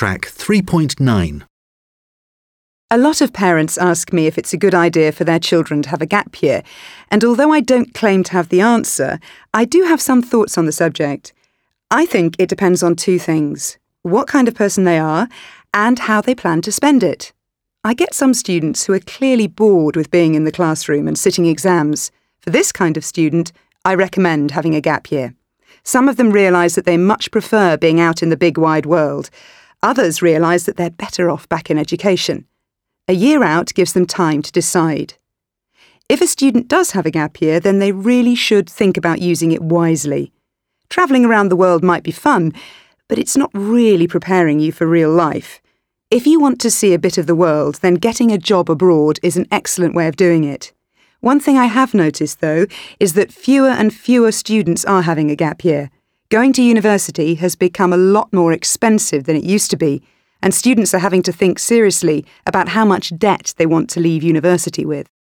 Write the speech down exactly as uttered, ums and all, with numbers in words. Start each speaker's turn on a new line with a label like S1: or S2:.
S1: Track three point nine.
S2: A lot of parents ask me if it's a good idea for their children to have a gap year, and although I don't claim to have the answer, I do have some thoughts on the subject. I think it depends on two things: what kind of person they are and how they plan to spend it. I get some students who are clearly bored with being in the classroom and sitting exams. For this kind of student, I recommend having a gap year. Some of them realise that they much prefer being out in the big wide world. Others realise that they're better off back in education. A year out gives them time to decide. If a student does have a gap year, then they really should think about using it wisely. Travelling around the world might be fun, but it's not really preparing you for real life. If you want to see a bit of the world, then getting a job abroad is an excellent way of doing it. One thing I have noticed, though, is that fewer and fewer students are having a gap year. Going to university has become a lot more expensive than it used to be, and students are having to think seriously about how much debt they want to leave university with.